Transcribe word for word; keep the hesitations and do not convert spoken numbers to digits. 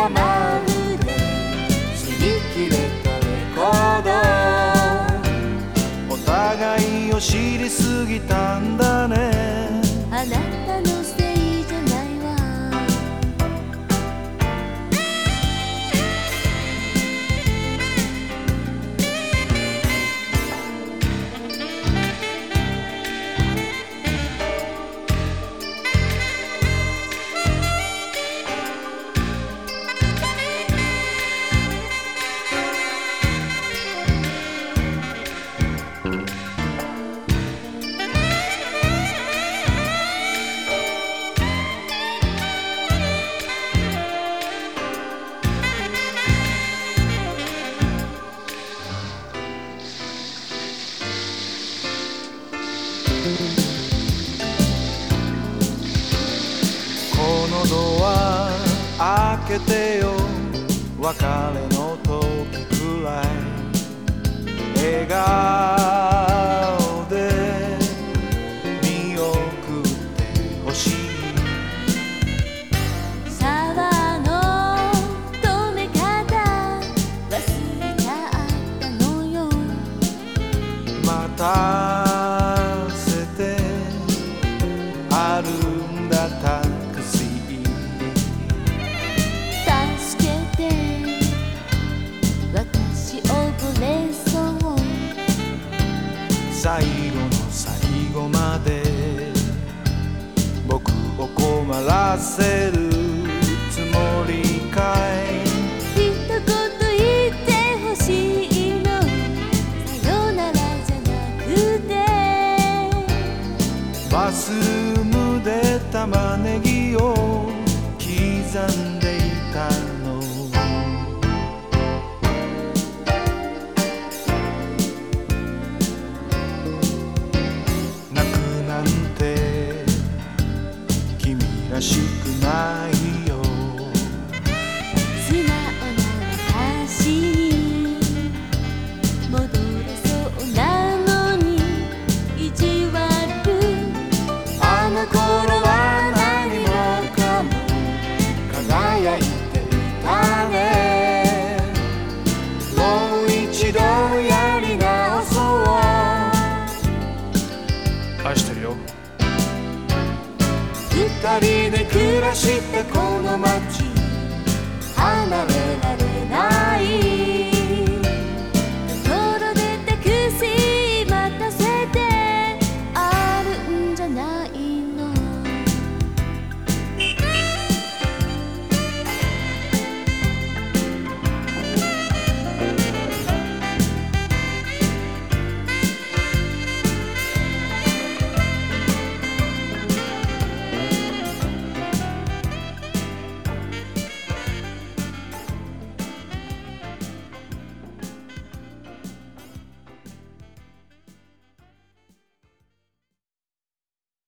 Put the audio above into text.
がまるで擦り切れたレコード。お互いを知りすぎたんだね。 あなたのせいじゃないわ。 このドア開けてよ、別れの時くらい笑顔で見送ってほしい。 シャワーの止め方忘れちゃったのよ。 待たせてあるんだタクシー。 助けて、私溺れそう。 最後の最後まで僕を困らせるつもりかい。 一言言ってほしいの、さよならじゃなくて。 バスルームで玉ねぎを刻んでいたの。泣くなんて君らしくないよ。 素直な私に戻れそうなのに意地悪。 あの頃は何もかも輝いていたね。もう一度やり直そう。愛してるよ。二人で暮らしてこの街